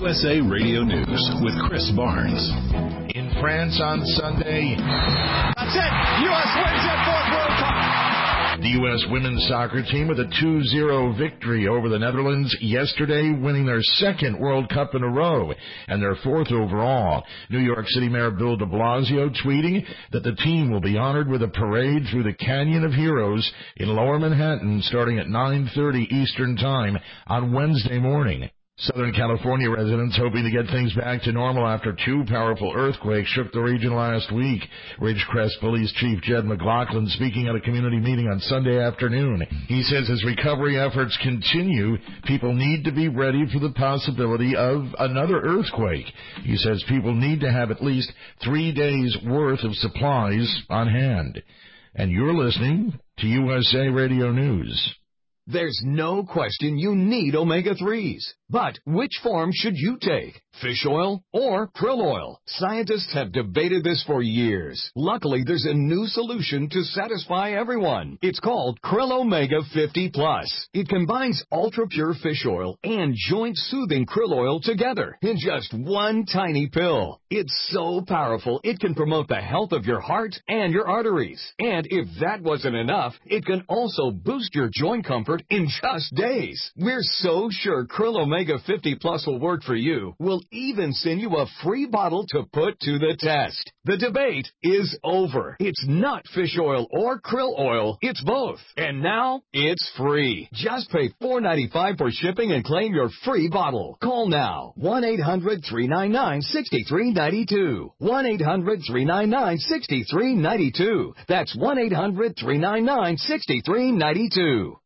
USA Radio News with Chris Barnes. In France on Sunday. That's it. U.S. wins their fourth World Cup. The U.S. women's soccer team with a 2-0 victory over the Netherlands yesterday, winning their second World Cup in a row and their fourth overall. New York City Mayor Bill de Blasio tweeting that the team will be honored with a parade through the Canyon of Heroes in Lower Manhattan starting at 9:30 Eastern Time on Wednesday morning. Southern California residents hoping to get things back to normal after two powerful earthquakes shook the region last week. Ridgecrest Police Chief Jed McLaughlin speaking at a community meeting on Sunday afternoon. He says as recovery efforts continue, people need to be ready for the possibility of another earthquake. He says people need to have at least 3 days' worth of supplies on hand. And you're listening to USA Radio News. There's no question you need omega-3s. But which form should you take? Fish oil or krill oil? Scientists have debated this for years. Luckily, there's a new solution to satisfy everyone. It's called Krill Omega 50 Plus. It combines ultra-pure fish oil and joint-soothing krill oil together in just one tiny pill. It's so powerful, it can promote the health of your heart and your arteries. And if that wasn't enough, it can also boost your joint comfort in just days. We're so sure Krill Omega 50 Plus will work for you. We'll even send you a free bottle to put to the test. The debate is over. It's not fish oil or krill oil. It's both. And now it's free. Just pay $4.95 for shipping and claim your free bottle. Call now. 1-800-399-6392. 1-800-399-6392. That's 1-800-399-6392.